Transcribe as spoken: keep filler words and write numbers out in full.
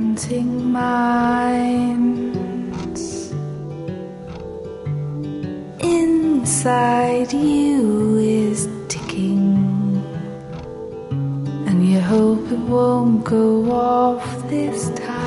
counting minds. Inside you is ticking, and you hope it won't go off this time.